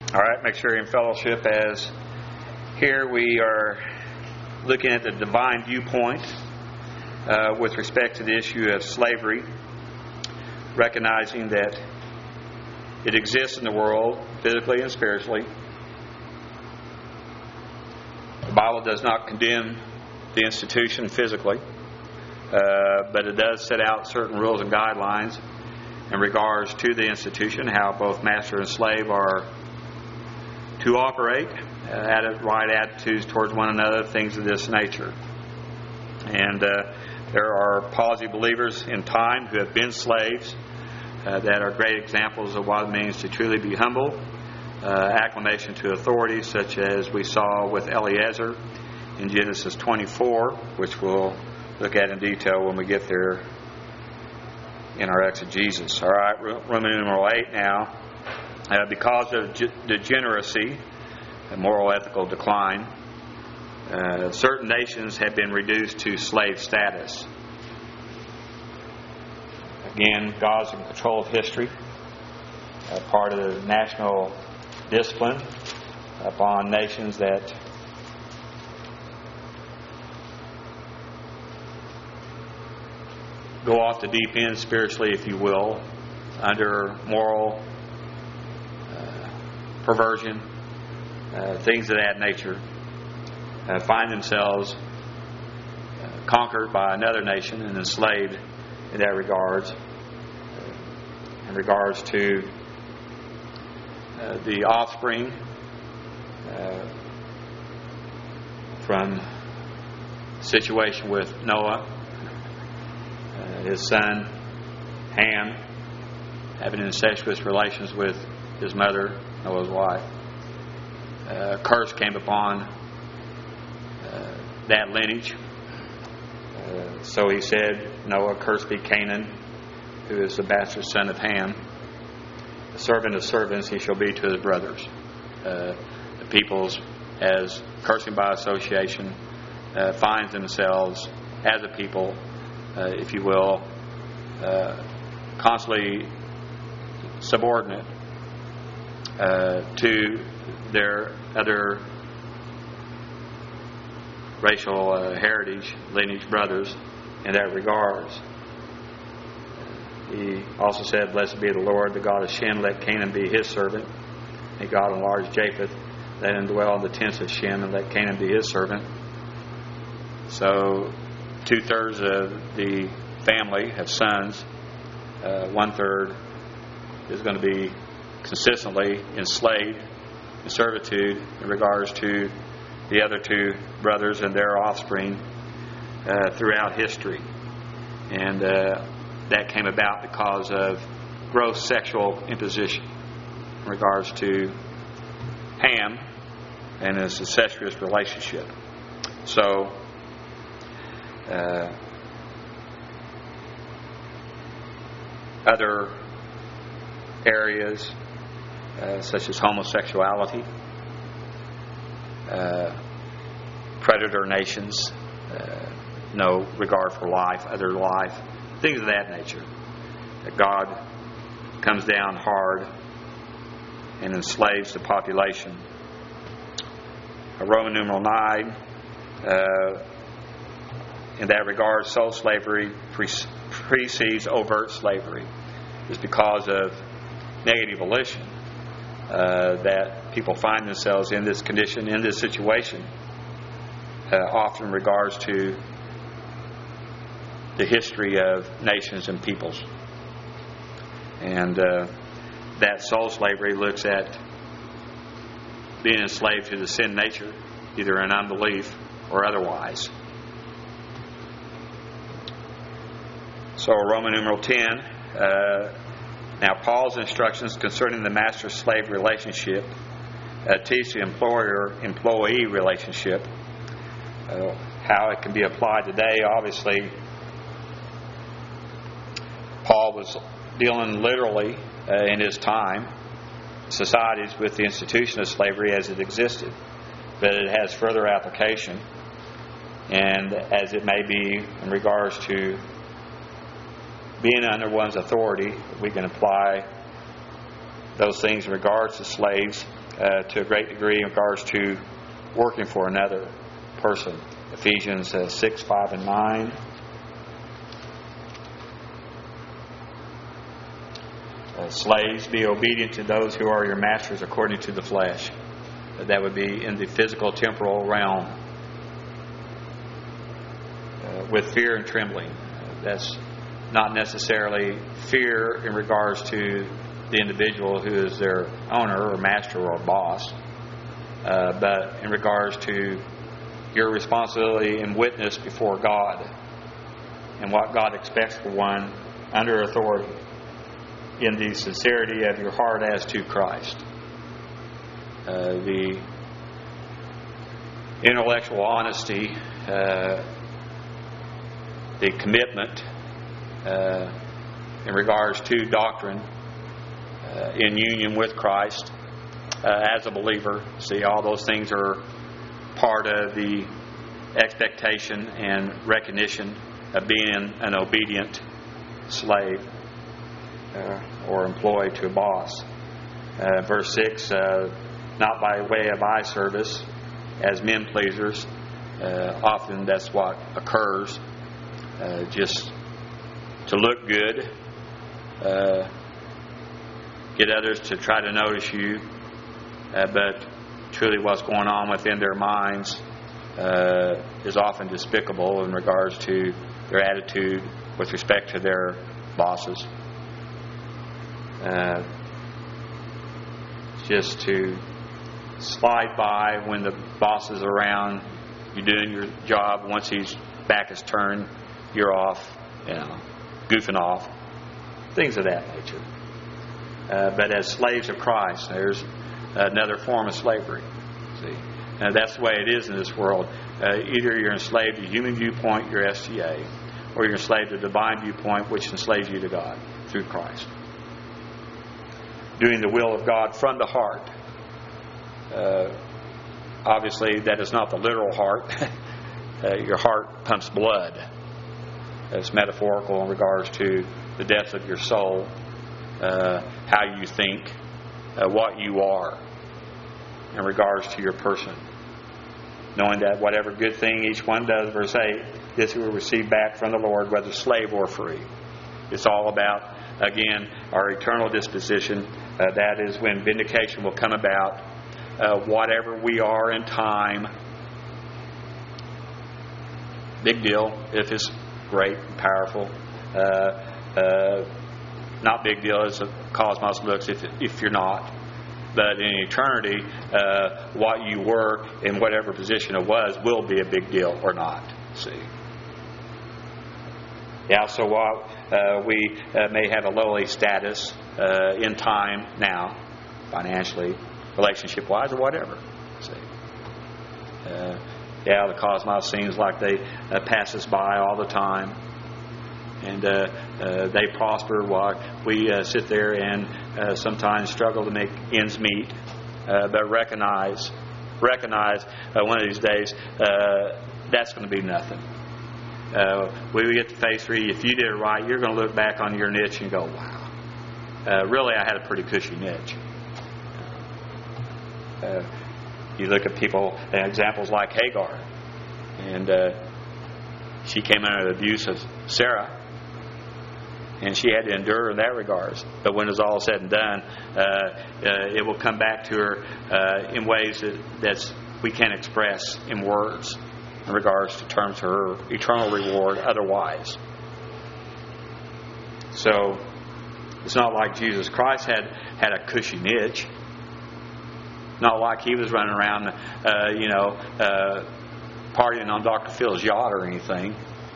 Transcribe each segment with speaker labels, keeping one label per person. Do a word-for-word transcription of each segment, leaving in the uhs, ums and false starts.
Speaker 1: All right, make sure you're in fellowship, as here we are looking at the divine viewpoint uh, with respect to the issue of slavery, recognizing that it exists in the world physically and spiritually. The Bible does not condemn the institution physically, uh, but it does set out certain rules and guidelines in regards to the institution, how both master and slave are to operate, uh, at right attitudes towards one another, things of this nature. And uh, there are policy believers in time who have been slaves uh, that are great examples of what it means to truly be humble, uh, acclamation to authority, such as we saw with Eliezer in Genesis twenty-four, which we'll look at in detail when we get there in our exegesis. All right, Roman numeral eight now. Uh, because of degeneracy and moral ethical decline, uh, certain nations have been reduced to slave status. Again, God's in control of history, uh, part of the national discipline upon nations that go off the deep end spiritually, if you will, under moral perversion, uh, things of that nature, uh, find themselves uh, conquered by another nation and enslaved in that regards, uh, in regards to uh, the offspring uh, from situation with Noah, uh, his son Ham having incestuous relations with his mother, Noah's wife. Uh, curse came upon uh, that lineage. Uh, so he said, Noah, cursed be Canaan, who is the bastard son of Ham. The servant of servants he shall be to his brothers. Uh, the peoples, as cursing by association, uh, finds themselves as a people, uh, if you will, uh, constantly subordinate Uh, to their other racial uh, heritage, lineage brothers in that regards. He also said, blessed be the Lord, the God of Shem, let Canaan be his servant. May God enlarge Japheth, let him dwell in the tents of Shem, and let Canaan be his servant. So two-thirds of the family have sons. Uh, one-third is going to be consistently enslaved in servitude in regards to the other two brothers and their offspring uh, throughout history. And uh, that came about because of gross sexual imposition in regards to Ham and his incestuous relationship. So, uh, other areas Uh, such as homosexuality, uh, predator nations, uh, no regard for life, other life, things of that nature. That God comes down hard and enslaves the population. Uh, Roman numeral nine, uh, in that regard, soul slavery pre- precedes overt slavery. It's because of negative volition Uh, that people find themselves in this condition, in this situation, uh, often in regards to the history of nations and peoples. And uh, that soul slavery looks at being enslaved to the sin nature, either in unbelief or otherwise. So Roman numeral ten, uh, now, Paul's instructions concerning the master-slave relationship uh, teach the employer-employee relationship, uh, how it can be applied today. Obviously, Paul was dealing literally uh, in his time, societies with the institution of slavery as it existed, but it has further application, and as it may be in regards to being under one's authority, we can apply those things in regards to slaves uh, to a great degree in regards to working for another person. Ephesians uh, six, five, and nine. Uh, slaves, be obedient to those who are your masters according to the flesh. Uh, that would be in the physical, temporal realm. Uh, with fear and trembling. Uh, that's not necessarily fear in regards to the individual who is their owner or master or boss, uh, but in regards to your responsibility and witness before God and what God expects for one under authority in the sincerity of your heart as to Christ. Uh, the intellectual honesty, uh, the commitment uh, in regards to doctrine uh, in union with Christ uh, as a believer. See, all those things are part of the expectation and recognition of being an obedient slave uh, or employee to a boss. Uh, verse six, uh, not by way of eye service as men pleasers. Uh, often that's what occurs. Uh, just to look good, uh, get others to try to notice you, uh, but truly what's going on within their minds uh, is often despicable in regards to their attitude with respect to their bosses. Uh, just to slide by when the boss is around, you're doing your job. Once his back is turned, you're off, you know, goofing off, things of that nature. Uh, but as slaves of Christ, there's another form of slavery. See, and that's the way it is in this world. Uh, either you're enslaved to human viewpoint, your S T A, or you're enslaved to divine viewpoint, which enslaves you to God through Christ. Doing the will of God from the heart. Uh, obviously, that is not the literal heart. uh, your heart pumps blood. It's metaphorical in regards to the depth of your soul, uh, how you think, uh, what you are in regards to your person. Knowing that whatever good thing each one does, verse eight, this he will receive back from the Lord, whether slave or free. It's all about, again, our eternal disposition. Uh, that is when vindication will come about. Uh, whatever we are in time, big deal if it's great and powerful. Uh, uh, not big deal as the cosmos looks if if you're not. But in eternity, uh, what you were in whatever position it was will be a big deal or not. See. Yeah. So while uh, we uh, may have a lowly status uh, in time now, financially, relationship-wise, or whatever. See. Uh, yeah, the cosmos seems like they uh, pass us by all the time. And uh, uh, they prosper while we uh, sit there and uh, sometimes struggle to make ends meet. Uh, but recognize, recognize uh, one of these days, uh, that's going to be nothing. Uh, when we get to phase three, if you did it right, you're going to look back on your niche and go, wow, uh, really I had a pretty cushy niche. Uh, you look at people, uh, examples like Hagar, and uh, she came under the abuse of Sarah, and she had to endure in that regards. But when it's all said and done, uh, uh, it will come back to her uh, in ways that that's, we can't express in words in regards to terms of her eternal reward otherwise. So it's not like Jesus Christ had, had a cushy niche. Not like he was running around, uh, you know, uh, partying on Doctor Phil's yacht or anything.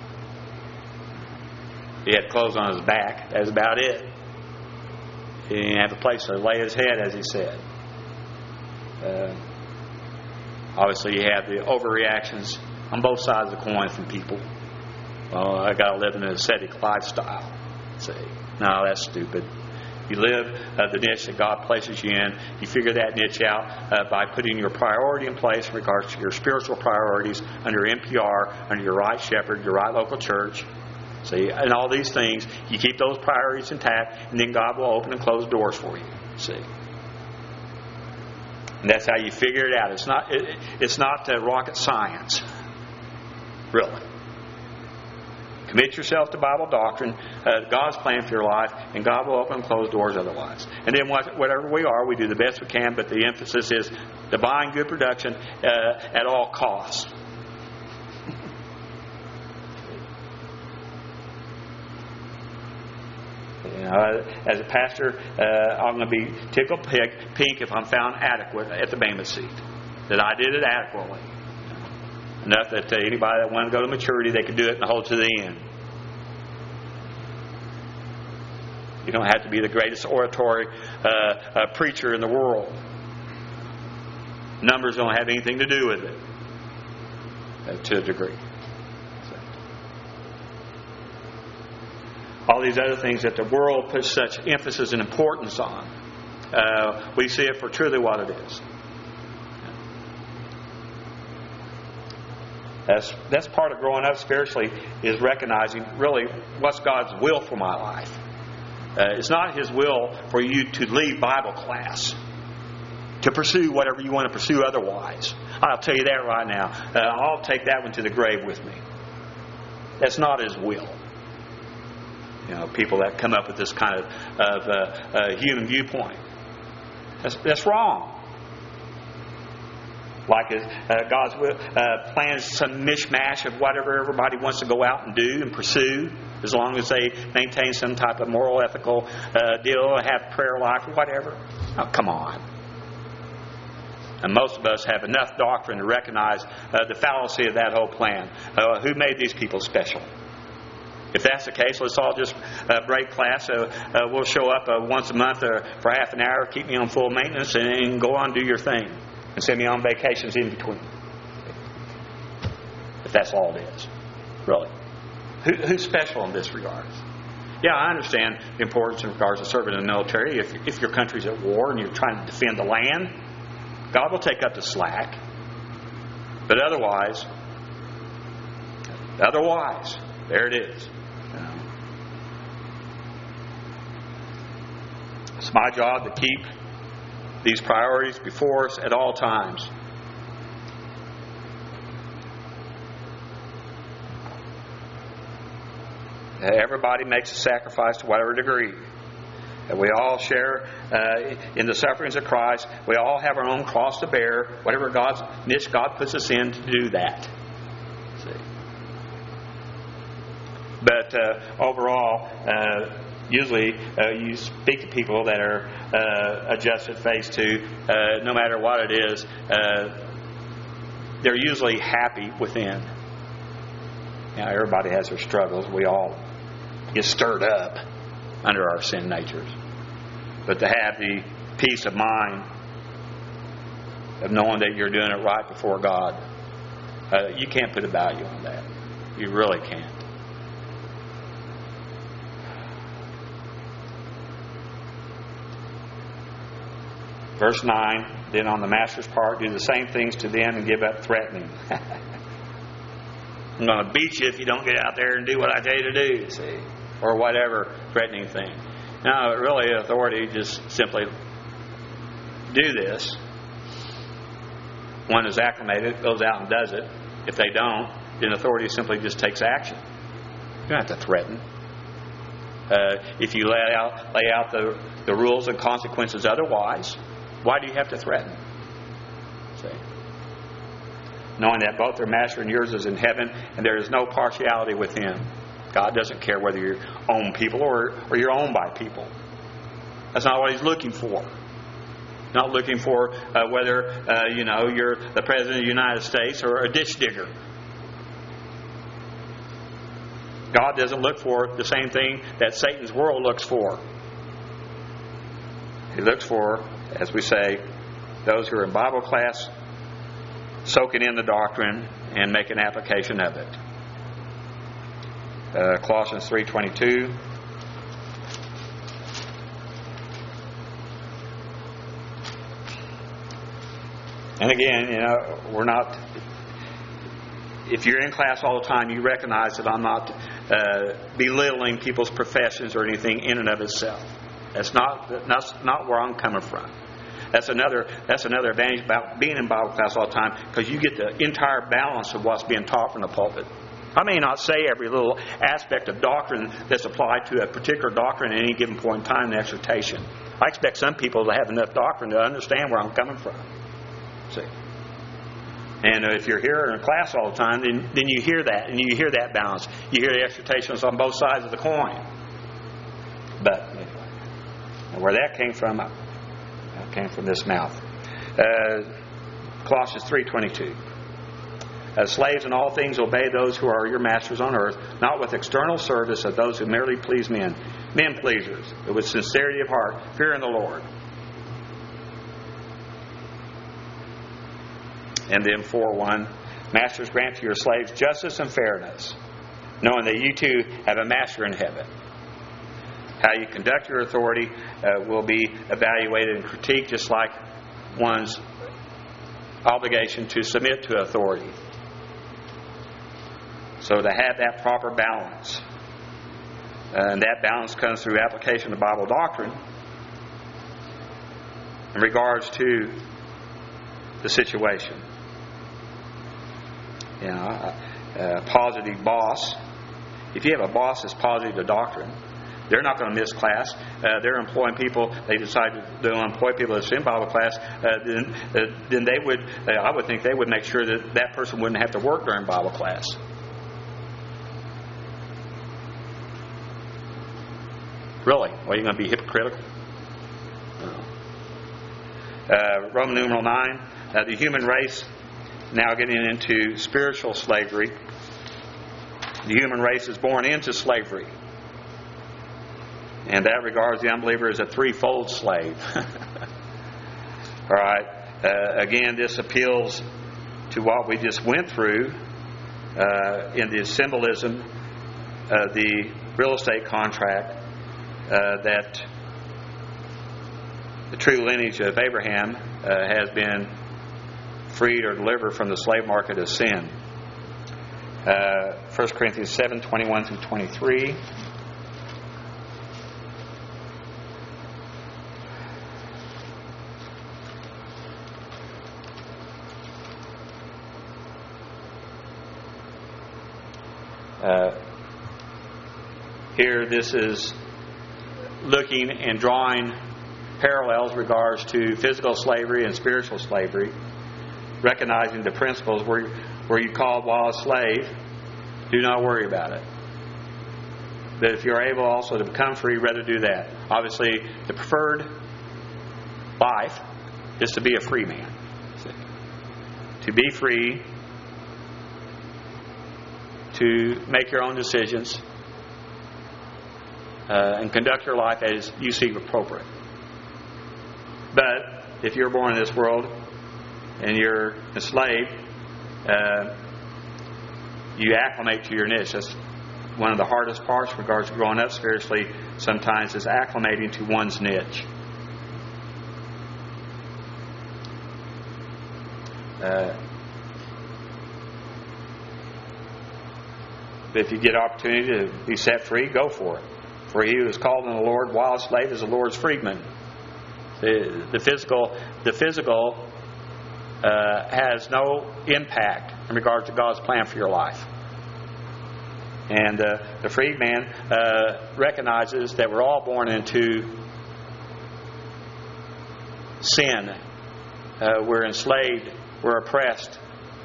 Speaker 1: He had clothes on his back. That's about it. He didn't have a place to lay his head, as he said. Uh, obviously, you have the overreactions on both sides of the coin from people. Well, I got to live in an ascetic lifestyle. See, no, that's stupid. You live uh, the niche that God places you in. You figure that niche out uh, by putting your priority in place in regards to your spiritual priorities under N P R, under your right shepherd, your right local church. See, and all these things, you keep those priorities intact, and then God will open and close doors for you. See. And that's how you figure it out. It's not it, it's not uh, rocket science, really. Commit yourself to Bible doctrine, uh, God's plan for your life, and God will open and close doors otherwise. And then what, whatever we are, we do the best we can, but the emphasis is divine good production uh, at all costs. You know, as a pastor, uh, I'm going to be tickled pink if I'm found adequate at the Bema seat. That I did it adequately. Enough that uh, anybody that wanted to go to maturity, they could do it and hold to the end. You don't have to be the greatest oratory uh, uh, preacher in the world. Numbers don't have anything to do with it, uh, to a degree. All these other things that the world puts such emphasis and importance on, uh, we see it for truly what it is. That's, that's part of growing up spiritually, is recognizing really what's God's will for my life. Uh, it's not His will for you to leave Bible class, to pursue whatever you want to pursue otherwise. I'll tell you that right now. Uh, I'll take that one to the grave with me. That's not His will. You know, people that come up with this kind of, of uh, uh, human viewpoint. That's, that's wrong. Like uh, God's will, uh, plans some mishmash of whatever everybody wants to go out and do and pursue, as long as they maintain some type of moral, ethical uh, deal, have prayer life or whatever. Oh, come on. And most of us have enough doctrine to recognize uh, the fallacy of that whole plan. Uh, who made these people special? If that's the case, let's all just uh, break class. Uh, uh, we'll show up uh, once a month uh, for half an hour, keep me on full maintenance, and, and go on and do your thing. And send me on vacations in between. If that's all it is. Really. Who, who's special in this regard? Yeah, I understand the importance in regards to serving in the military. If, if your country's at war and you're trying to defend the land, God will take up the slack. But otherwise, otherwise, there it is. It's my job to keep these priorities before us at all times. Everybody makes a sacrifice to whatever degree. And we all share uh, in the sufferings of Christ. We all have our own cross to bear. Whatever God's niche God puts us in to do that. See? But uh, overall, uh, usually uh, you speak to people that are uh, adjusted face to, uh, no matter what it is, uh, they're usually happy within. Now, everybody has their struggles. We all get stirred up under our sin natures. But to have the peace of mind of knowing that you're doing it right before God, uh, you can't put a value on that. You really can't. Verse nine, then on the master's part, do the same things to them and give up threatening. I'm going to beat you if you don't get out there and do what I tell you to do, see? Or whatever threatening thing. No, really, authority just simply do this. One is acclimated, goes out and does it. If they don't, then authority simply just takes action. You don't have to threaten. Uh, if you lay out, lay out the, the rules and consequences otherwise, why do you have to threaten? See? Knowing that both their master and yours is in heaven, and there is no partiality with Him. God doesn't care whether you're owned people or, or you're owned by people. That's not what He's looking for. Not looking for uh, whether uh, you know you're the President of the United States or a ditch digger. God doesn't look for the same thing that Satan's world looks for. He looks for, as we say, those who are in Bible class, soaking in the doctrine and making application of it. Uh, Colossians three twenty-two. And again, you know, we're not. If you're in class all the time, you recognize that I'm not uh, belittling people's professions or anything in and of itself. That's not that's not where I'm coming from. That's another that's another advantage about being in Bible class all the time, because you get the entire balance of what's being taught from the pulpit. I may not say every little aspect of doctrine that's applied to a particular doctrine at any given point in time in the exhortation. I expect some people to have enough doctrine to understand where I'm coming from. See? And if you're here in a class all the time, then, then you hear that, and you hear that balance. You hear the exhortations on both sides of the coin. But anyway, where that came from, that came from this mouth. Uh, Colossians three twenty-two. As slaves in all things obey those who are your masters on earth, not with external service of those who merely please men, men pleasers, but with sincerity of heart, fearing the Lord. And then four one, masters, grant to your slaves justice and fairness, knowing that you too have a master in heaven. How you conduct your authority uh, will be evaluated and critiqued, just like one's obligation to submit to authority. So to have that proper balance, uh, and that balance comes through application of Bible doctrine in regards to the situation. You know, a, a positive boss, if you have a boss that's positive to doctrine, they're not going to miss class. Uh, they're employing people. They decide to employ people that's in Bible class. Uh, then, uh, then they would. Uh, I would think they would make sure that that person wouldn't have to work during Bible class. Really? Well, are you going to be hypocritical? No. Uh, Roman numeral nine. Uh, the human race now getting into spiritual slavery. The human race is born into slavery. And that regards the unbeliever as a threefold slave. All right. Uh, again, this appeals to what we just went through uh, in the symbolism of the real estate contract, uh, that the true lineage of Abraham uh, has been freed or delivered from the slave market of sin. Uh, First Corinthians seven twenty-one through twenty-three. Uh, here, this is looking and drawing parallels regards to physical slavery and spiritual slavery, recognizing the principles where, where you called while a slave, do not worry about it. But if you're able also to become free, rather do that. Obviously, the preferred life is to be a free man. To be free, to make your own decisions, uh, and conduct your life as you see appropriate. But if you're born in this world and you're enslaved, uh, you acclimate to your niche. That's one of the hardest parts in regards to growing up spiritually, sometimes, is acclimating to one's niche. Uh, But if you get opportunity to be set free, go for it. For he who is called in the Lord while a slave is the Lord's freedman. The, the physical, the physical uh, has no impact in regards to God's plan for your life. And uh, the freedman uh, recognizes that we're all born into sin. Uh, we're enslaved. We're oppressed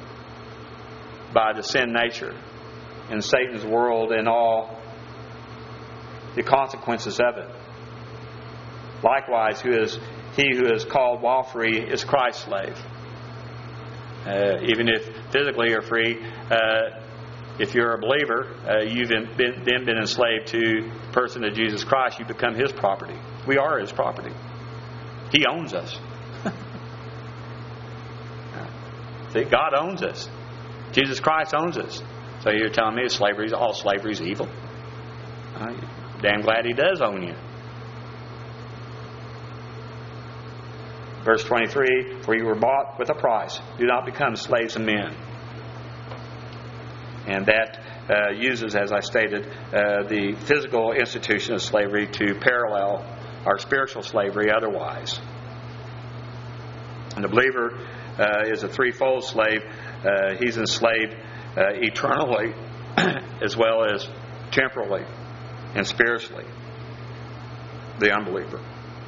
Speaker 1: by the sin nature in Satan's world and all the consequences of it. Likewise, who is he who is called while free is Christ's slave. Uh, even if physically you're free, uh, if you're a believer, uh, you've been, been, then been enslaved to the person of Jesus Christ. You become His property. We are His property. He owns us. See, God owns us. Jesus Christ owns us. So you're telling me slavery, all slavery is evil? Uh, damn glad He does own you. Verse twenty-three, for you were bought with a price. Do not become slaves of men. And that uh, uses, as I stated, uh, the physical institution of slavery to parallel our spiritual slavery otherwise. And the believer uh, is a threefold slave. Uh, he's enslaved uh, eternally as well as temporally and spiritually. The unbeliever.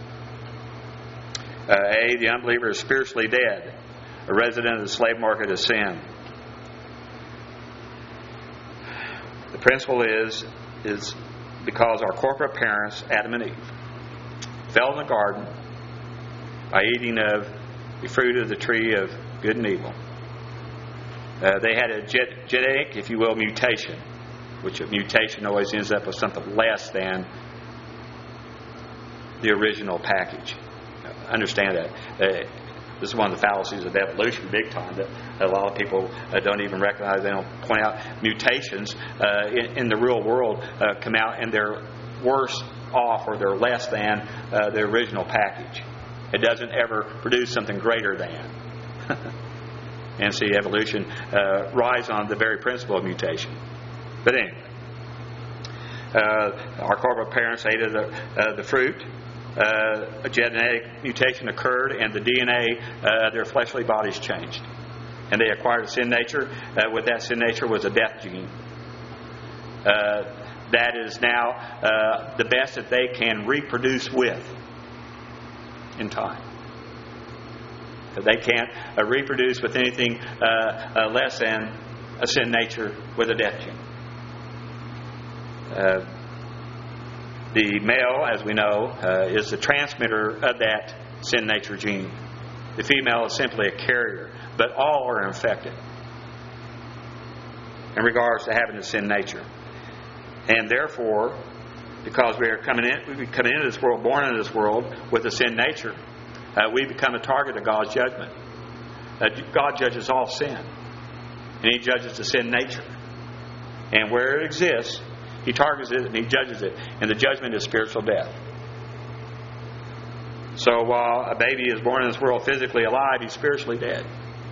Speaker 1: Uh, A, the unbeliever is spiritually dead, a resident of the slave market of sin. The principle is, is because our corporate parents, Adam and Eve, fell in the garden by eating of the fruit of the tree of good and evil. Uh, they had a ge- genetic, if you will, mutation, which a mutation always ends up with something less than the original package. Understand that. Uh, this is one of the fallacies of evolution, big time, that a lot of people uh, don't even recognize. They don't point out mutations uh, in, in the real world uh, come out and they're worse off or they're less than uh, the original package. It doesn't ever produce something greater than. And see, evolution uh, rides on the very principle of mutation. But anyway, uh, our corporate parents ate of the, uh, the fruit. Uh, a genetic mutation occurred, and the D N A, uh, their fleshly bodies changed. And they acquired a sin nature. Uh, with that sin nature was a death gene. Uh, that is now uh, the best that they can reproduce with in time. They can't uh, reproduce with anything uh, uh, less than a sin nature with a death gene. Uh, the male, as we know, uh, is the transmitter of that sin nature gene. The female is simply a carrier, but all are infected in regards to having the sin nature. And therefore, because we are coming in, we come into this world, born into this world with a sin nature, Uh, we become a target of God's judgment. Uh, God judges all sin. And He judges the sin nature. And where it exists, He targets it and He judges it. And the judgment is spiritual death. So while a baby is born in this world physically alive, he's spiritually dead.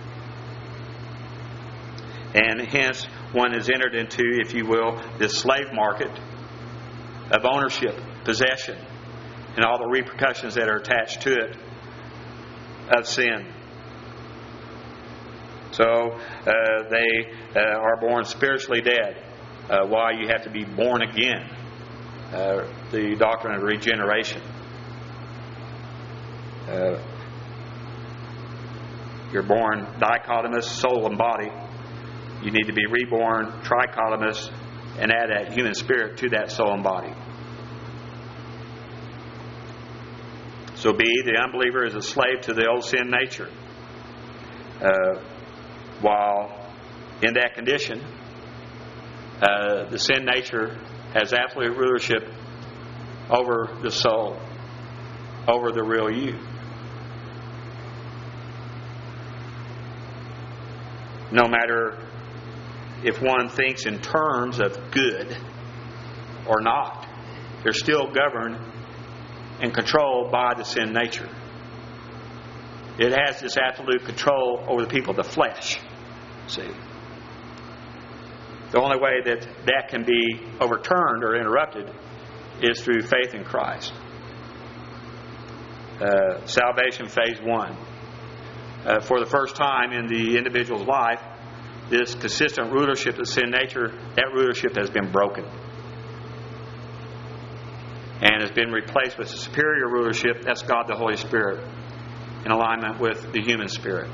Speaker 1: And hence, one is entered into, if you will, this slave market of ownership, possession, and all the repercussions that are attached to it of sin. So uh, they uh, are born spiritually dead. Uh, why you have to be born again. Uh, the doctrine of regeneration. Uh, you're born dichotomous, soul and body. You need to be reborn trichotomous and add that human spirit to that soul and body. So B, the unbeliever is a slave to the old sin nature. Uh, while in that condition, uh, the sin nature has absolute rulership over the soul, over the real you. No matter if one thinks in terms of good or not, they're still governed and controlled by the sin nature. It has this absolute control over the people, the flesh. See? The only way that that can be overturned or interrupted is through faith in Christ. Uh, salvation phase one. Uh, for the first time in the individual's life, this consistent rulership of sin nature, that rulership has been broken. And has been replaced with a superior rulership, that's God the Holy Spirit, in alignment with the human spirit.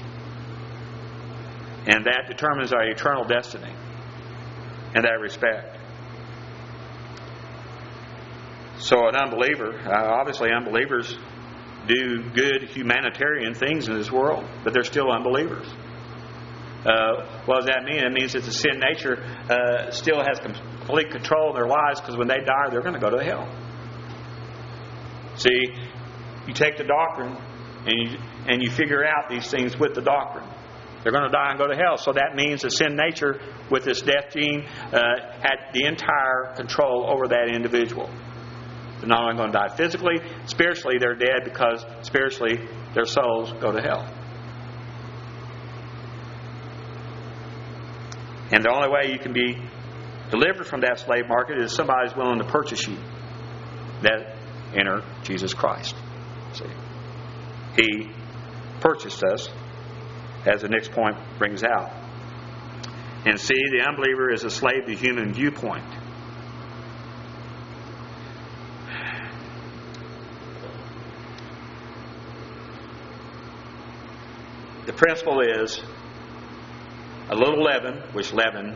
Speaker 1: And that determines our eternal destiny in that respect. So an unbeliever, uh, obviously unbelievers do good humanitarian things in this world, but they're still unbelievers. Uh, what does that mean? It means that the sin nature uh, still has complete control of their lives, because when they die, they're going to go to hell. See, you take the doctrine and you, and you figure out these things with the doctrine. They're going to die and go to hell. So that means the sin nature with this death gene uh, had the entire control over that individual. They're not only going to die physically, spiritually they're dead, because spiritually their souls go to hell. And the only way you can be delivered from that slave market is somebody's willing to purchase you. That enter Jesus Christ. See, He purchased us, as the next point brings out. And C, the unbeliever is a slave to human viewpoint. The principle is a little leaven, which leaven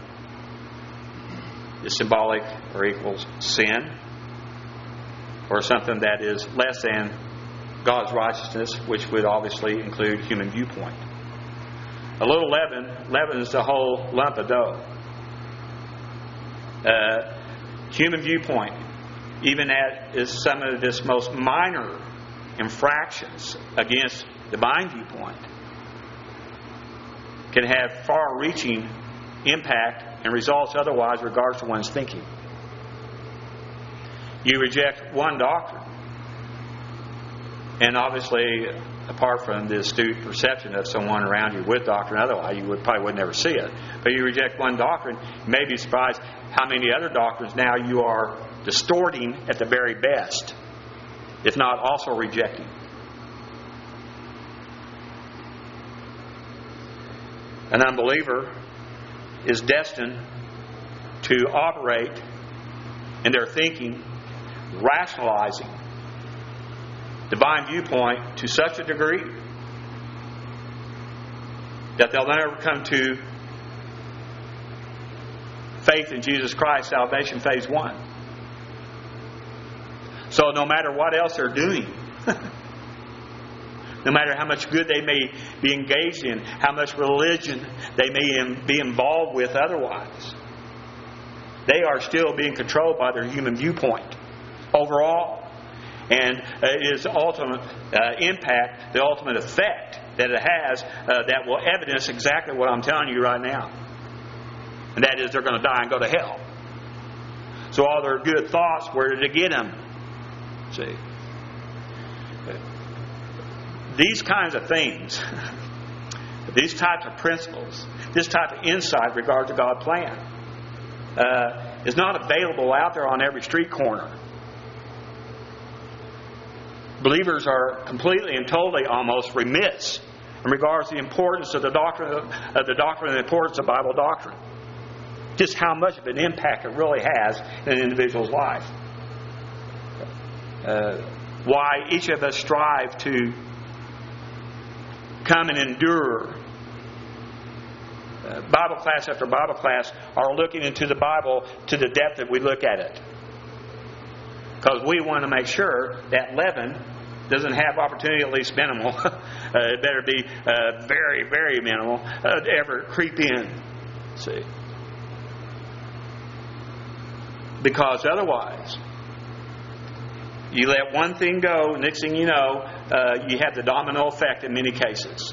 Speaker 1: is symbolic or equals sin, or something that is less than God's righteousness, which would obviously include human viewpoint. A little leaven leavens the whole lump of dough. Uh, human viewpoint, even at is some of this most minor infractions against divine viewpoint, can have far-reaching impact and results otherwise regards to one's thinking. You reject one doctrine, and obviously, apart from the astute perception of someone around you with doctrine, otherwise you would probably would never see it. But you reject one doctrine, you may be surprised how many other doctrines now you are distorting at the very best, if not also rejecting. An unbeliever is destined to operate in their thinking, rationalizing divine viewpoint to such a degree that they'll never come to faith in Jesus Christ, salvation phase one. So no matter what else they're doing, no matter how much good they may be engaged in, how much religion they may be involved with otherwise, they are still being controlled by their human viewpoint overall. And it is the ultimate uh, impact, the ultimate effect that it has uh, that will evidence exactly what I'm telling you right now. And that is they're going to die and go to hell. So all their good thoughts, where did it get them? See? These kinds of things, these types of principles, this type of insight regarding to God's plan uh, is not available out there on every street corner. Believers are completely and totally almost remiss in regards to the importance of the doctrine of, of the doctrine and the importance of Bible doctrine. Just how much of an impact it really has in an individual's life. Uh, why each of us strive to come and endure. Uh, Bible class after Bible class are looking into the Bible to the depth that we look at it. Because we want to make sure that leaven doesn't have opportunity, at least minimal, uh, it better be uh, very, very minimal, uh, to ever creep in. See? Because otherwise, you let one thing go, next thing you know, uh, you have the domino effect in many cases.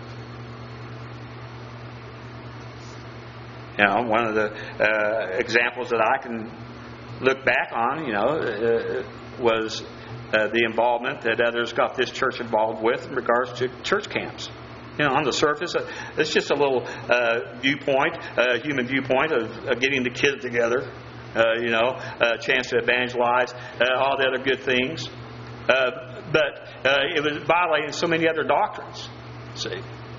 Speaker 1: You know, one of the uh, examples that I can look back on, you know, uh, was uh, the involvement that others got this church involved with in regards to church camps. You know, on the surface, uh, it's just a little uh, viewpoint, uh, human viewpoint of, of getting the kids together. Uh, you know, a chance to evangelize, uh, all the other good things. Uh, but uh, it was violating so many other doctrines. See?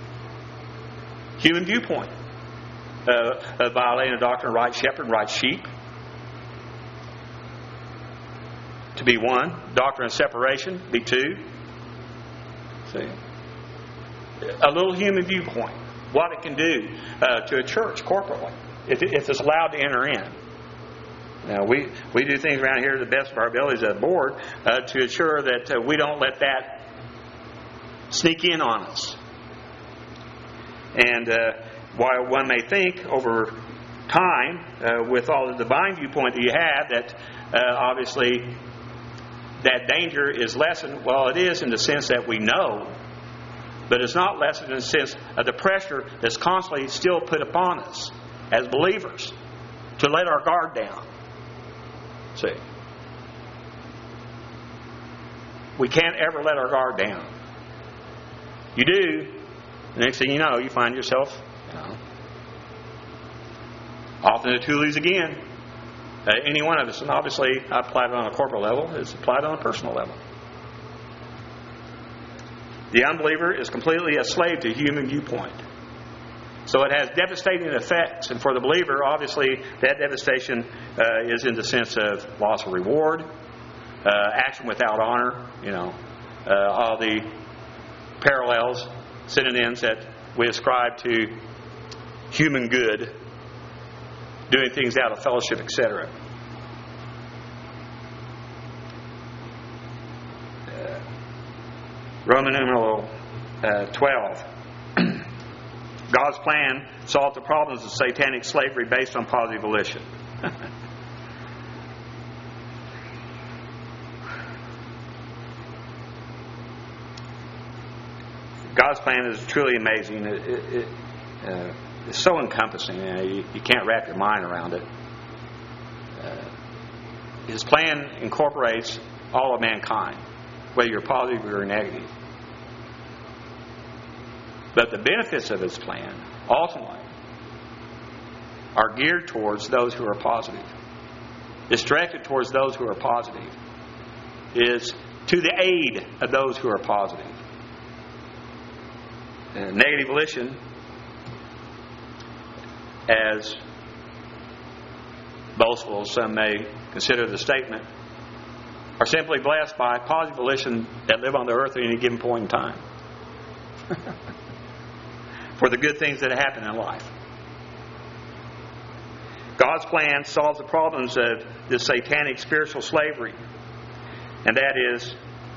Speaker 1: Human viewpoint. Uh, uh, violating the doctrine of right shepherd and right sheep. To be one. Doctrine of separation, be two. See? A little human viewpoint. What it can do uh, to a church corporately, if, if it's allowed to enter in. Now, we, we do things around here to the best of our abilities as a board uh, to ensure that uh, we don't let that sneak in on us. And uh, while one may think over time, uh, with all the divine viewpoint that you have, that uh, obviously that danger is lessened, well, it is in the sense that we know, but it's not lessened in the sense of the pressure that's constantly still put upon us as believers to let our guard down. See, we can't ever let our guard down. You do, the next thing you know, you find yourself, you know, off in the Tules again. Uh, any one of us, and obviously I applied it on a corporate level, it's applied on a personal level. The unbeliever is completely a slave to human viewpoint. So it has devastating effects. And for the believer, obviously, that devastation uh, is in the sense of loss of reward, uh, action without honor, you know, uh, all the parallels, synonyms that we ascribe to human good, doing things out of fellowship, et cetera. Uh, Roman numeral uh, twelve. God's plan solved the problems of satanic slavery based on positive volition. God's plan is truly amazing. It, it, it, uh, it's so encompassing. You, know, you, you can't wrap your mind around it. Uh, his plan incorporates all of mankind, whether you're positive or negative. But the benefits of his plan, ultimately, are geared towards those who are positive. It's directed towards those who are positive. It's to the aid of those who are positive. And negative volition, as boastful some may consider the statement, are simply blessed by positive volition that live on the earth at any given point in time. For the good things that happen in life. God's plan solves the problems of this satanic spiritual slavery. And that is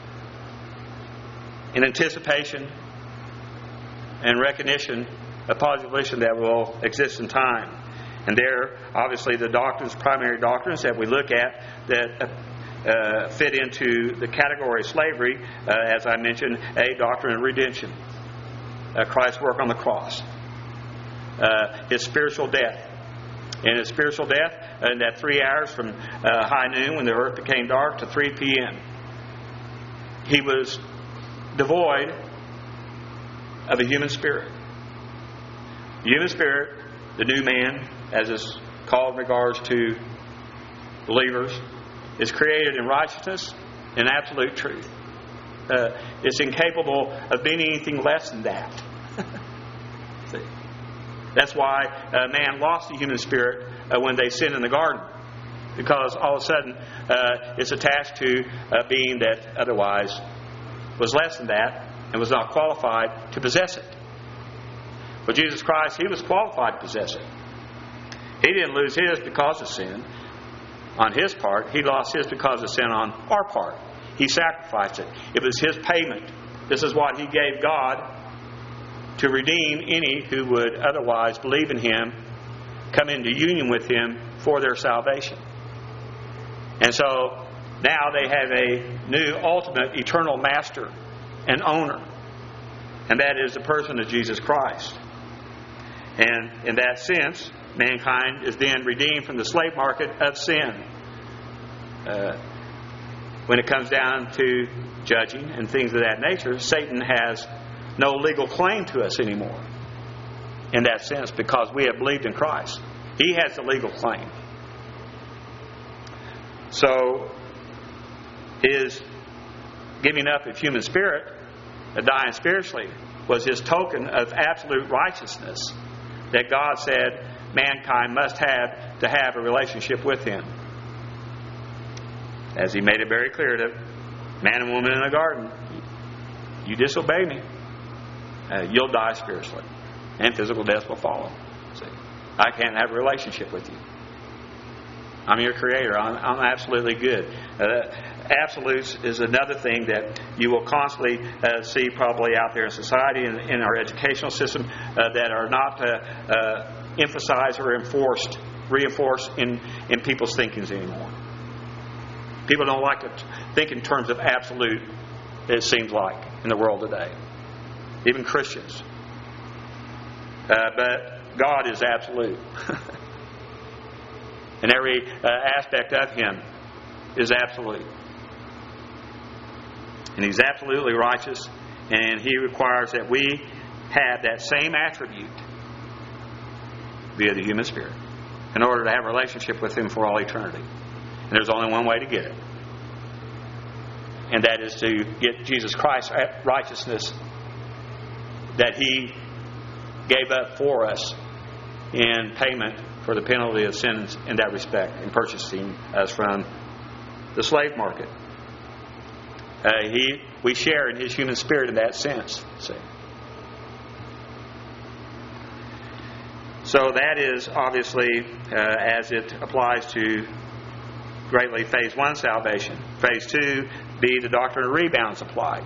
Speaker 1: in anticipation and recognition of positive volition that will exist in time. And there, obviously, the doctrines, primary doctrines that we look at that uh, fit into the category of slavery, uh, as I mentioned, a doctrine of redemption. Uh, Christ's work on the cross. Uh, his spiritual death. In his spiritual death, in that three hours from uh, high noon when the earth became dark to three p.m., he was devoid of a human spirit. The human spirit, the new man, as is called in regards to believers, is created in righteousness and absolute truth. Uh, it's incapable of being anything less than that. See? That's why uh, man lost the human spirit uh, when they sinned in the garden. Because all of a sudden uh, it's attached to a being that otherwise was less than that and was not qualified to possess it. But Jesus Christ, He was qualified to possess it. He didn't lose His because of sin on His part. He lost His because of sin on our part. He sacrificed it. It was His payment. This is what He gave God to redeem any who would otherwise believe in Him, come into union with Him for their salvation. And so now they have a new, ultimate, eternal master and owner. And that is the person of Jesus Christ. And in that sense, mankind is then redeemed from the slave market of sin. Uh, when it comes down to judging and things of that nature, Satan has no legal claim to us anymore. In that sense, because we have believed in Christ. He has the legal claim. So, His giving up of human spirit, dying spiritually, was His token of absolute righteousness that God said mankind must have to have a relationship with Him. As He made it very clear to man and woman in the garden, you disobey me, uh, you'll die spiritually, and physical death will follow. See, I can't have a relationship with you. I'm your creator. I'm, I'm absolutely good. Uh, absolutes is another thing that you will constantly uh, see probably out there in society and in our educational system uh, that are not uh, uh, emphasized or enforced, reinforced in, in people's thinkings anymore. People don't like to think in terms of absolute, it seems like, in the world today. Even Christians. Uh, but God is absolute. And every uh, aspect of Him is absolute. And He's absolutely righteous. And He requires that we have that same attribute via the human spirit in order to have a relationship with Him for all eternity. And there's only one way to get it. and that is to get Jesus Christ's righteousness that He gave up for us in payment for the penalty of sins in that respect, in purchasing us from the slave market. Uh, he, we share in His human spirit in that sense. See? So that is obviously uh, as it applies to greatly phase one salvation. Phase two, be the doctrine of rebounds applied.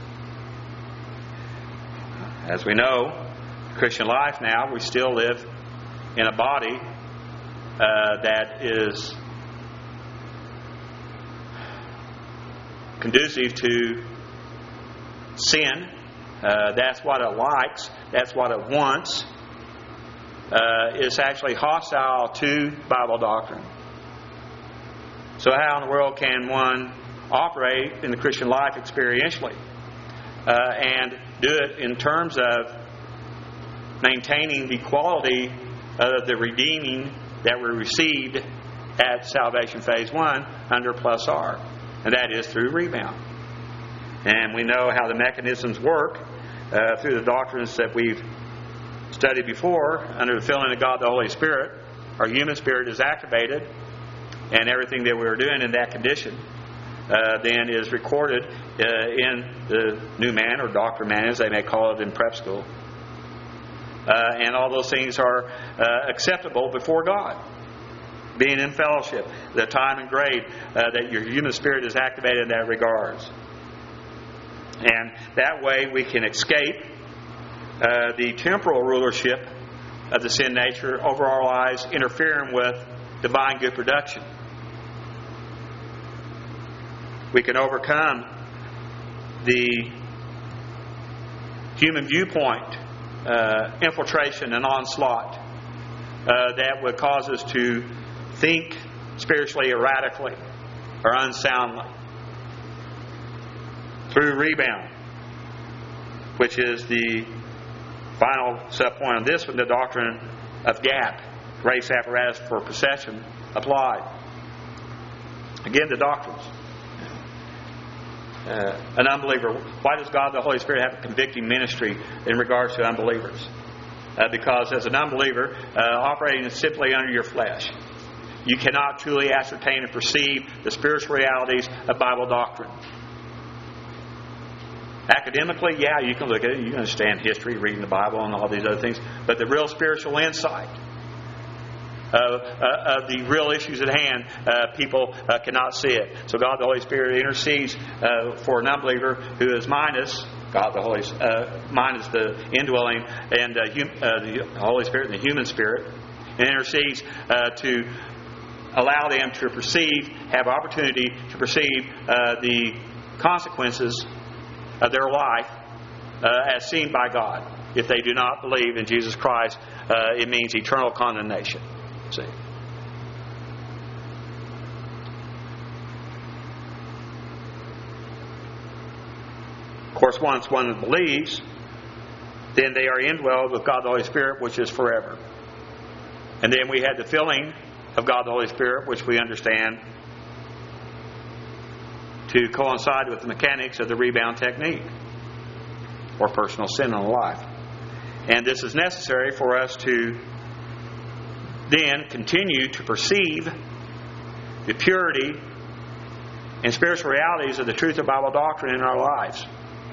Speaker 1: As we know, Christian life now, we still live in a body uh, that is conducive to sin. Uh, that's what it likes. That's what it wants. Uh, it's actually hostile to Bible doctrine. So how in the world can one operate in the Christian life experientially uh, and do it in terms of maintaining the quality of the redeeming that we received at salvation phase one under plus R? And that is through rebound. And we know how the mechanisms work uh, through the doctrines that we've studied before. Under the filling of God the Holy Spirit, our human spirit is activated, and everything that we're doing in that condition uh, then is recorded uh, in the new man, or doctrine man as they may call it in prep school. Uh, and all those things are uh, acceptable before God. Being in fellowship, the time and grade uh, that your human spirit is activated in that regards. And that way we can escape uh, the temporal rulership of the sin nature over our lives, interfering with divine good production. We can overcome the human viewpoint uh, infiltration and onslaught uh, that would cause us to think spiritually erratically or unsoundly through rebound, which is the final subpoint on this one, the doctrine of gap, grace apparatus for possession applied. Again, the doctrines. Uh, an unbeliever, why does God the Holy Spirit have a convicting ministry in regards to unbelievers? Uh, because as an unbeliever, uh, operating simply under your flesh, you cannot truly ascertain and perceive the spiritual realities of Bible doctrine. Academically, yeah, you can look at it, you can understand history, reading the Bible and all these other things, but the real spiritual insight of, uh, of the real issues at hand, uh, people uh, cannot see it. So God the Holy Spirit intercedes uh, for an unbeliever who is minus God the Holy uh, minus the indwelling and uh, hum, uh, the Holy Spirit and the human spirit, and intercedes uh, to allow them to perceive, have opportunity to perceive uh, the consequences of their life uh, as seen by God. If they do not believe in Jesus Christ, uh, it means eternal condemnation. See? Of course, once one believes, then they are indwelled with God the Holy Spirit, which is forever. And then we had the filling of God the Holy Spirit, which we understand to coincide with the mechanics of the rebound technique or personal sin in life. And this is necessary for us to then continue to perceive the purity and spiritual realities of the truth of Bible doctrine in our lives.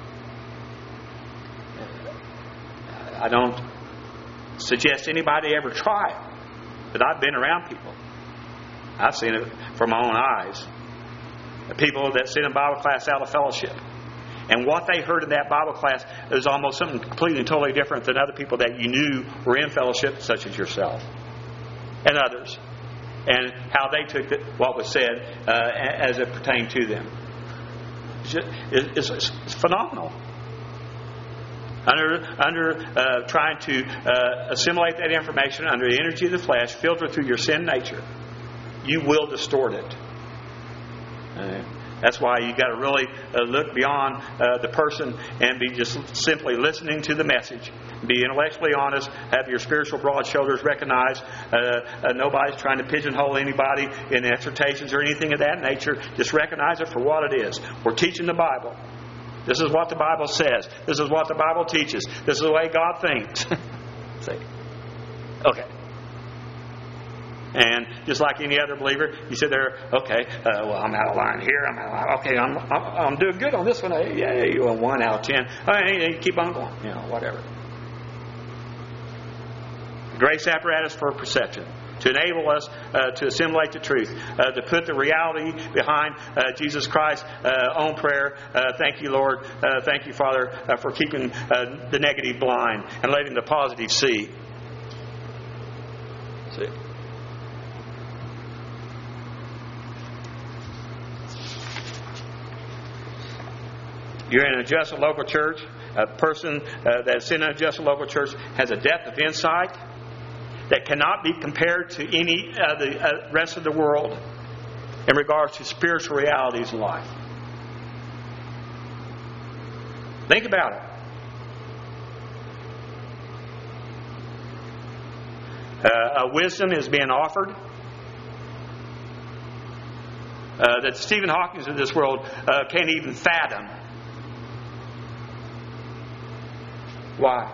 Speaker 1: I don't suggest anybody ever try it, but I've been around people. I've seen it from my own eyes. People that sit in Bible class out of fellowship. And what they heard in that Bible class is almost something completely and totally different than other people that you knew were in fellowship, such as yourself and others. And how they took it, what was said uh, as it pertained to them. It's, just, it's, it's, it's phenomenal. Under, under uh, trying to uh, assimilate that information under the energy of the flesh, filtered through your sin nature, you will distort it. Uh, That's why you got to really uh, look beyond uh, the person and be just simply listening to the message. Be intellectually honest. Have your spiritual broad shoulders. Recognize uh, uh, nobody's trying to pigeonhole anybody in exhortations or anything of that nature. Just recognize it for what it is. We're teaching the Bible. This is what the Bible says. This is what the Bible teaches. This is the way God thinks. See? Okay. And just like any other believer, you sit there, okay, uh, well, I'm out of line here. I'm out of line. Okay, I'm, I'm, I'm doing good on this one. Hey, yeah, you're a one out of ten. All right, keep on going. You know, whatever. Grace apparatus for perception. To enable us uh, to assimilate the truth. Uh, to put the reality behind uh, Jesus Christ uh, on prayer. Uh, thank you, Lord. Uh, thank you, Father, uh, for keeping uh, the negative blind and letting the positive see. See. You're in an adjusted local church. A person uh, that's in an adjusted local church has a depth of insight that cannot be compared to any of the uh, rest of the world in regards to spiritual realities in life. Think about it. Uh, a wisdom is being offered uh, that Stephen Hawking of this world uh, can't even fathom. Why?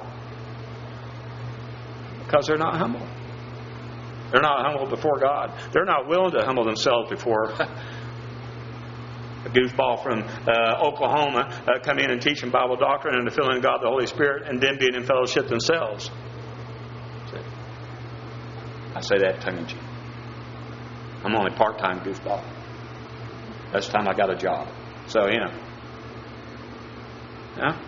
Speaker 1: Because they're not humble. They're not humble before God. They're not willing to humble themselves before a goofball from uh, Oklahoma uh, come in and teach them Bible doctrine and the filling of God the Holy Spirit and then being in fellowship themselves. See? I say that tongue in cheek. I'm only part-time goofball. That's the time I got a job. So, you know. Yeah?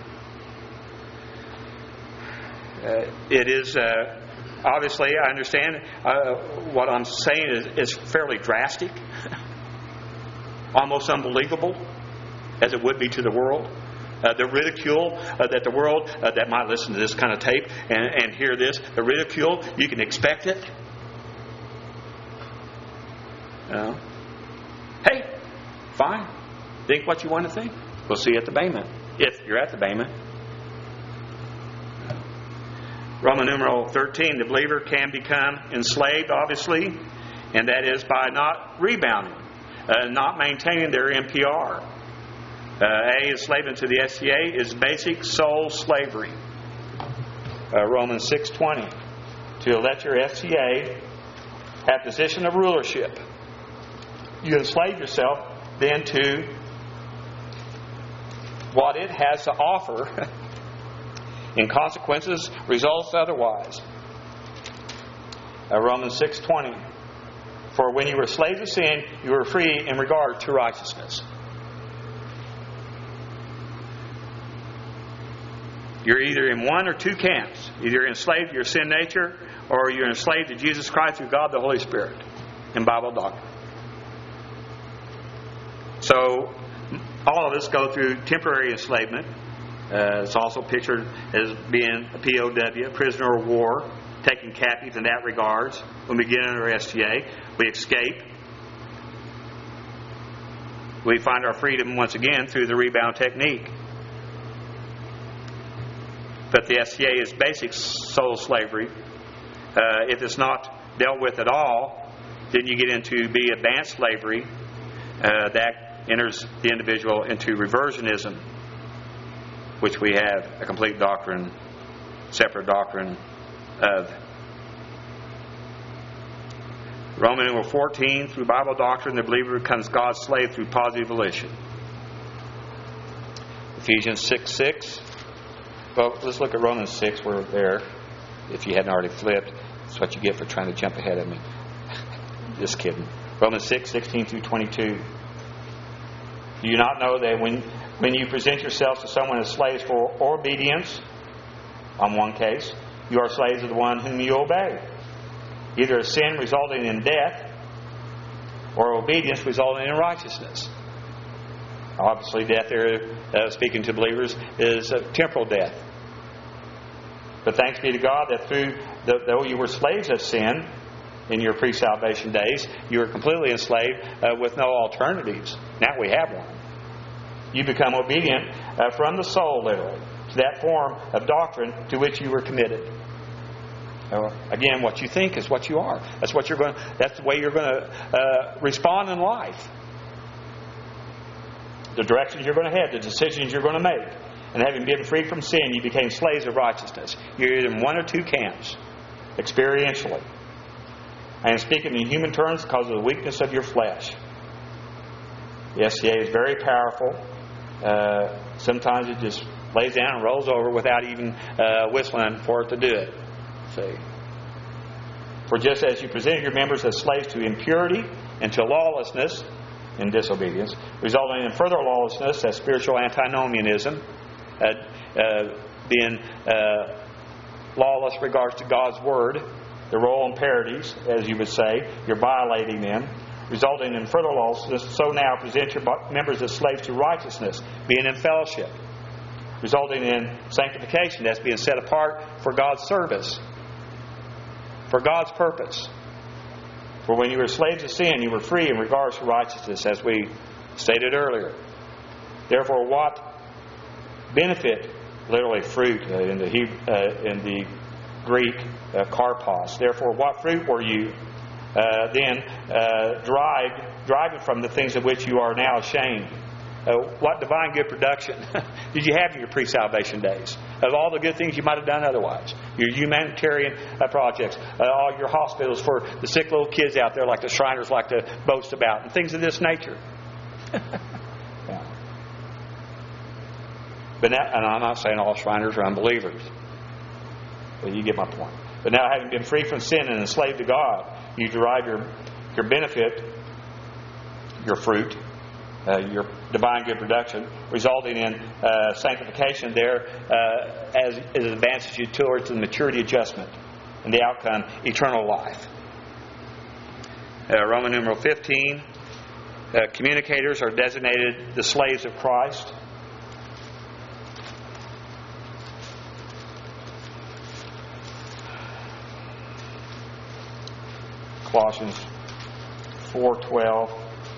Speaker 1: Uh, it is, uh, obviously, I understand uh, what I'm saying is, is fairly drastic, almost unbelievable, as it would be to the world. Uh, the ridicule uh, that the world uh, that might listen to this kind of tape and, and hear this, the ridicule, you can expect it. You know? Hey, fine. Think what you want to think. We'll see you at the Bayment, if you're at the Bayment. Roman numeral thirteen, the believer can become enslaved, obviously, and that is by not rebounding, uh, not maintaining their N P R. Uh, A, enslavement to the S C A is basic soul slavery. Uh, Romans six twenty, to let your S C A have position of rulership. You enslave yourself then to what it has to offer. In consequences, results otherwise. Uh, Romans six twenty. For when you were slaves of sin, you were free in regard to righteousness. You're either in one or two camps. Either you're enslaved to your sin nature, or you're enslaved to Jesus Christ through God the Holy Spirit in Bible doctrine. So, all of us go through temporary enslavement. Uh, it's also pictured as being a P O W, a prisoner of war, taken captive in that regards. When we get under S T A, we escape. We find our freedom once again through the rebound technique. But the S T A is basic soul slavery. Uh, if it's not dealt with at all, then you get into be advanced slavery. Uh, that enters the individual into reversionism, which we have a complete doctrine, separate doctrine of. Roman numeral fourteen, through Bible doctrine, the believer becomes God's slave through positive volition. Ephesians six six. Well, let's look at Romans six. We're there. If you hadn't already flipped, that's what you get for trying to jump ahead of me. Just kidding. Romans six sixteen through twenty-two. Do you not know that when When you present yourselves to someone as slaves for obedience, on one case, you are slaves of the one whom you obey. Either a sin resulting in death, or obedience resulting in righteousness. Obviously, death there, uh, speaking to believers, is a temporal death. But thanks be to God that through, the, though you were slaves of sin, in your pre-salvation days, you were completely enslaved uh, with no alternatives. Now we have one. You become obedient uh, from the soul, literally, to that form of doctrine to which you were committed. Uh, again, what you think is what you are. That's what you're going. That's the way you're going to uh, respond in life. The directions you're going to head, the decisions you're going to make. And having been freed from sin, you became slaves of righteousness. You're either in one or two camps, experientially. I am speaking in human terms because of the weakness of your flesh. The S C A is very powerful. Uh, sometimes it just lays down and rolls over without even uh, whistling for it to do it. See? For just as you presented your members as slaves to impurity and to lawlessness and disobedience, resulting in further lawlessness, as spiritual antinomianism, uh, uh, being uh, lawless regards to God's Word, the royal imperatives, as you would say, you're violating them, resulting in further lawlessness. So now present your members as slaves to righteousness, being in fellowship, resulting in sanctification, that's being set apart for God's service, for God's purpose. For when you were slaves of sin, you were free in regards to righteousness, as we stated earlier. Therefore, what benefit, literally fruit uh, in the Hebrew, uh, in the Greek, uh, karpos. Therefore, what fruit were you uh, then uh, derived, deriving from the things of which you are now ashamed? Uh, what divine good production did you have in your pre-salvation days? Of all the good things you might have done otherwise. Your humanitarian uh, projects. Uh, all your hospitals for the sick little kids out there like the Shriners like to boast about. And things of this nature. Yeah. But now, and I'm not saying all Shriners are unbelievers. But you get my point. But now having been free from sin and enslaved to God, you derive your, your benefit, your fruit, Uh, your divine good production, resulting in uh, sanctification there uh, as it advances you towards the maturity adjustment and the outcome, eternal life. Uh, Roman numeral fifteen, uh, communicators are designated the slaves of Christ. Colossians four twelve.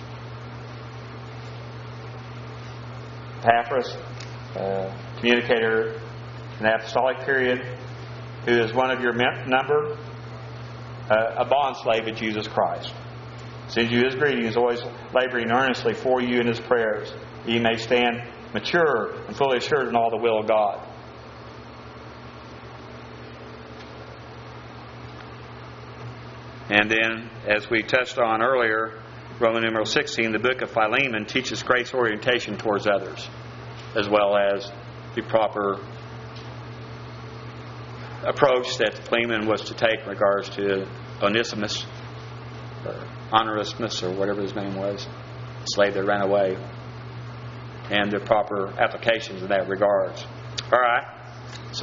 Speaker 1: Epaphras, uh, communicator in the apostolic period, who is one of your number, uh, a bondslave of Jesus Christ. Sends you his greetings, always laboring earnestly for you in his prayers, that you may stand mature and fully assured in all the will of God. And then, as we touched on earlier, Roman numeral sixteen, the book of Philemon teaches grace orientation towards others, as well as the proper approach that Philemon was to take in regards to Onesimus, or Honorismus, or whatever his name was, the slave that ran away, and the proper applications in that regards. All right, so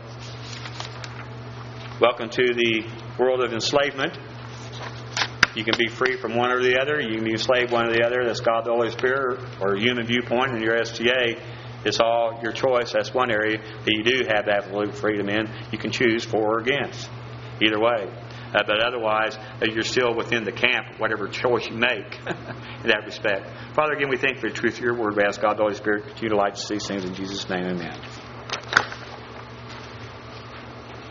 Speaker 1: welcome to the world of enslavement. You can be free from one or the other. You can be enslaved one or the other. That's God the Holy Spirit or a human viewpoint in your S T A. It's all your choice. That's one area that you do have absolute freedom in. You can choose for or against. Either way. Uh, but otherwise, uh, you're still within the camp, whatever choice you make in that respect. Father, again, we thank you for the truth of your word. We ask God the Holy Spirit to utilize these things in Jesus' name. Amen.